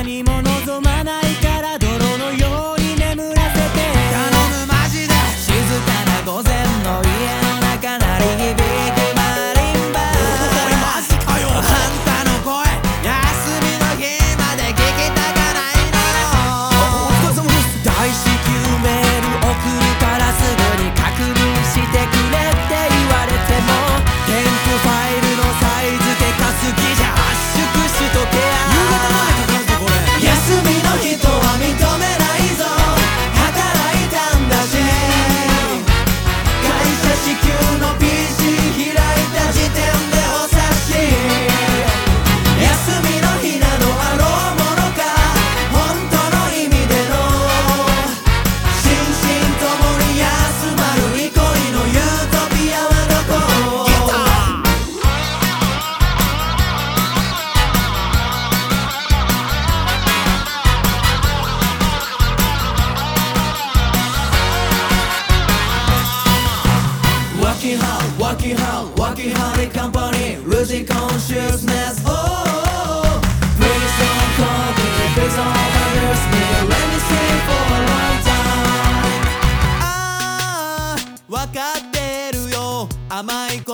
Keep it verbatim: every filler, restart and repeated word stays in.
何も望まないから泥のように眠らせて頼むマジで静かな午前の家の中鳴り響くマリンバおいマジかよあんたの声休みの日まで聞きたかないのよお疲れ様です大至急メール送るからすぐに確認してくれって言われても添付ファイルのサイズでかすぎじゃ圧縮しとけや夕方までかかるぞこれ休みの人は認めないぞ働いたんだし会社支給の ピーシー 開いた時点でお察し休みの日などあろうものか本当の意味での心身ともに休まる憩いのユートピアはどこWorking hard, working hard, working hard in company, losing consciousness. Oh, please don't call me, please don't abuse me. Let me stay for a long time. ああ、わかってるよ。甘い言